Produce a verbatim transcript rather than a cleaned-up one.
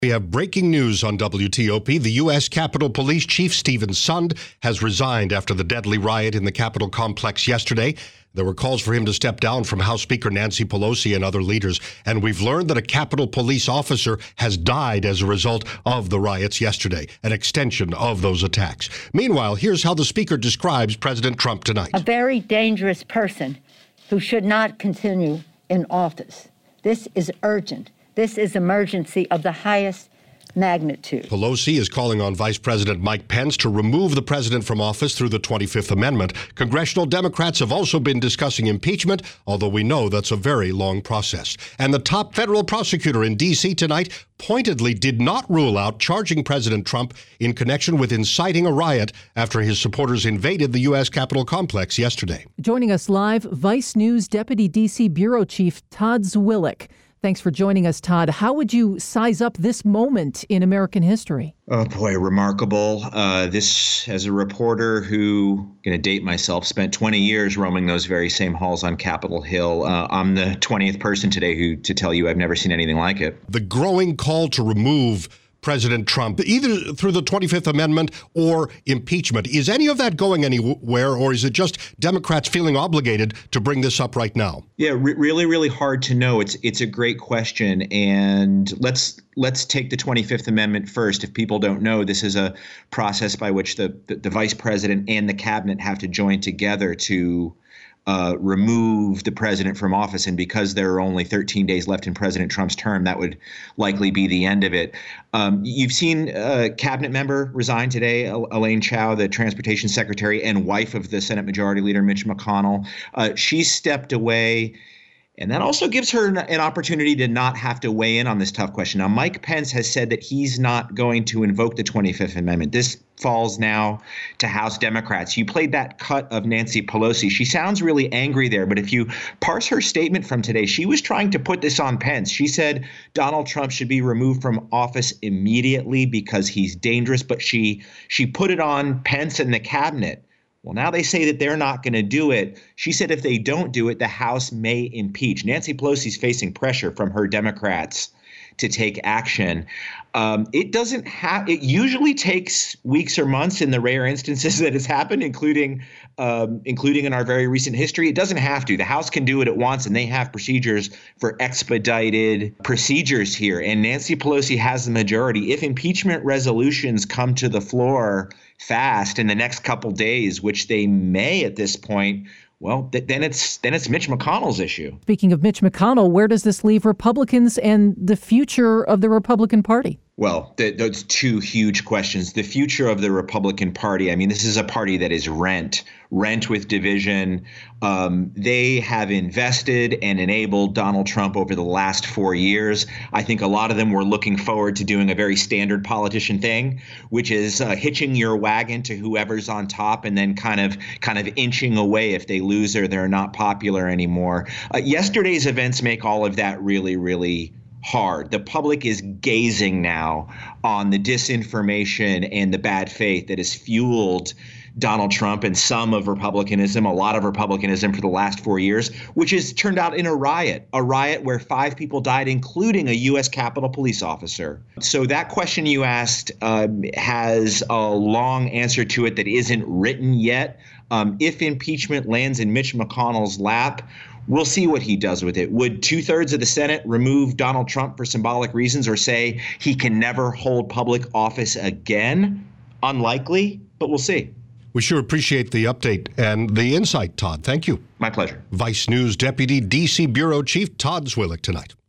We have breaking news on W T O P. The U S Capitol Police Chief Stephen Sund has resigned after the deadly riot in the Capitol complex yesterday. There were calls for him to step down from House Speaker Nancy Pelosi and other leaders. And we've learned that a Capitol Police officer has died as a result of the riots yesterday, an extension of those attacks. Meanwhile, here's how the Speaker describes President Trump tonight. A very dangerous person who should not continue in office. This is urgent. This is emergency of the highest magnitude. Pelosi is calling on Vice President Mike Pence to remove the president from office through the twenty-fifth Amendment. Congressional Democrats have also been discussing impeachment, although we know that's a very long process. And the top federal prosecutor in D C tonight pointedly did not rule out charging President Trump in connection with inciting a riot after his supporters invaded the U S Capitol complex yesterday. Joining us live, Vice News Deputy D C Bureau Chief Todd Zwillich. Thanks for joining us, Todd. How would you size up this moment in American history? Oh, boy, remarkable. Uh, this, as a reporter who, going to date myself, spent twenty years roaming those very same halls on Capitol Hill. Uh, I'm the twentieth person today who to tell you I've never seen anything like it. The growing call to remove President Trump, either through the twenty-fifth Amendment or impeachment. Is any of that going anywhere, or is it just Democrats feeling obligated to bring this up right now? Yeah, re- really, really hard to know. It's it's a great question. And let's let's take the twenty-fifth Amendment first. If people don't know, this is a process by which the, the, the vice president and the cabinet have to join together to Uh, remove the president from office. And because there are only thirteen days left in President Trump's term, that would likely be the end of it. Um, you've seen a cabinet member resign today, Elaine Chao, the transportation secretary and wife of the Senate Majority Leader Mitch McConnell. Uh, she stepped away. And that also gives her an opportunity to not have to weigh in on this tough question. Now, Mike Pence has said that he's not going to invoke the twenty-fifth Amendment. This falls now to House Democrats. You played that cut of Nancy Pelosi. She sounds really angry there, but if you parse her statement from today, she was trying to put this on Pence. She said Donald Trump should be removed from office immediately because he's dangerous, but she she put it on Pence and the cabinet. Well, now they say that they're not going to do it. She said if they don't do it, the House may impeach. Nancy Pelosi's facing pressure from her Democrats to take action. Um, it doesn't have. It usually takes weeks or months in the rare instances that has happened, including um, including in our very recent history. It doesn't have to. The House can do it at once, and they have procedures for expedited procedures here. And Nancy Pelosi has the majority. If impeachment resolutions come to the floor fast in the next couple days, which they may at this point, well, th- then it's then it's Mitch McConnell's issue. Speaking of Mitch McConnell, where does this leave Republicans and the future of the Republican Party? Well, th- those two huge questions. The future of the Republican Party. I mean, this is a party that is rent, rent with division. Um, they have invested and enabled Donald Trump over the last four years. I think a lot of them were looking forward to doing a very standard politician thing, which is uh, hitching your wagon to whoever's on top and then kind of kind of inching away if they lose or they're not popular anymore. Uh, yesterday's events make all of that really, really hard. The public is gazing now on the disinformation and the bad faith that has fueled Donald Trump and some of Republicanism, a lot of Republicanism for the last four years, which has turned out in a riot, a riot where five people died, including a U S Capitol police officer. So that question you asked uh, has a long answer to it that isn't written yet. Um, if impeachment lands in Mitch McConnell's lap, we'll see what he does with it. Would two thirds of the Senate remove Donald Trump for symbolic reasons or say he can never hold public office again? Unlikely, but we'll see. We sure appreciate the update and the insight, Todd. Thank you. My pleasure. Vice News Deputy D C Bureau Chief Todd Zwillich tonight.